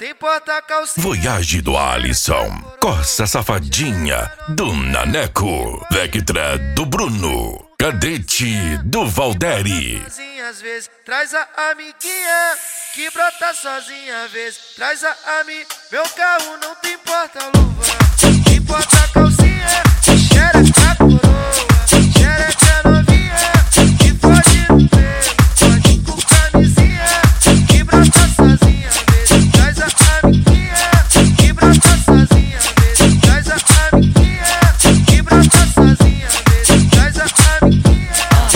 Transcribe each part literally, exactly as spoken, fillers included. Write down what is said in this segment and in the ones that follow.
tem porta-calcinha. Voyage do Alisson, Corsa Safadinha do Naneco, Vectra do Bruno, Cadete do Valderi. Às vezes traz a amiguinha que brota sozinha, às vezes traz a ami. Meu carro não tem porta-luva, tem porta-calcinha, xereca coroa, xereca novinha, que pode no pelo, pode com camisinha, que brota sozinha, às vezes traz a amiguinha que brota sozinha, às vezes traz a amiguinha que brota sozinha, às vezes traz a amiguinha.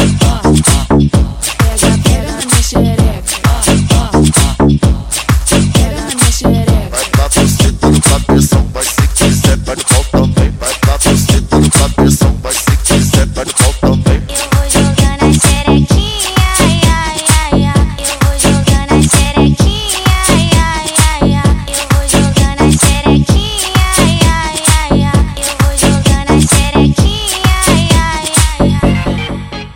Vai se quiser, vai no pau também. Vai pra você, tá no cabeção. Vai se quiser, vai no pau também. Eu vou jogando a xerequinha, ai, ai, ai, ai. Eu vou jogando a xerequinha, ai, ai, ai, ai. Eu vou jogando a xerequinha, ai, ai, ai, ai. Eu vou jogando a xerequinha, ai, ai, ai, ai.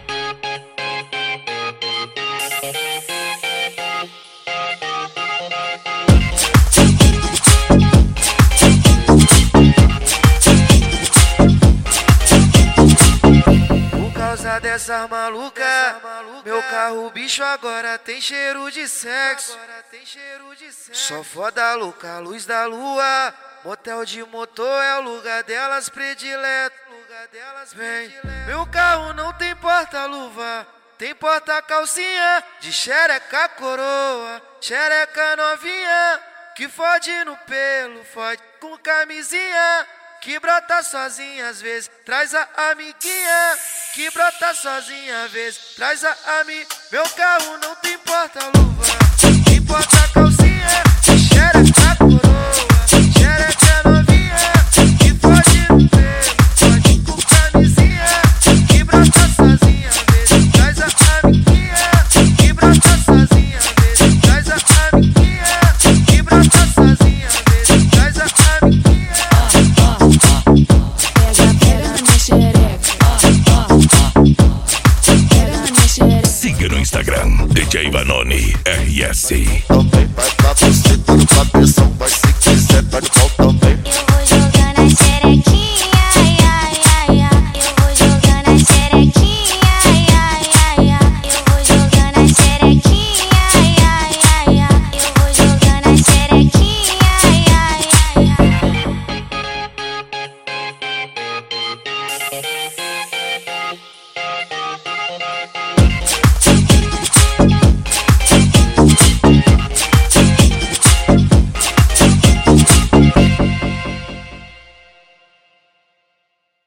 Dessa maluca, meu carro bicho agora tem cheiro de sexo. Só foda louca, luz da lua, motel de motor é o lugar delas predileto. Vem, meu carro não tem porta-luva, tem porta-calcinha de xereca coroa, xereca novinha, que fode no pelo, fode com camisinha, que brota sozinha, às vezes traz a amiguinha, que brota sozinha, às vezes traz a ami. Meu carro não tem porta-luva, tem porta-calcinha, xereca coroa, xereca novinha, que fode no pelo, fode com camisinha, que brota sozinha, às vezes traz a amiguinha, que brota sozinha, às vezes traz a amiguinha, que brota sozinha, às vezes traz a amiguinha. Siga no Instagram, D J Vanoni R S. Também vai pra você, tá no cabeção. Vai se quiser, vai no pau também.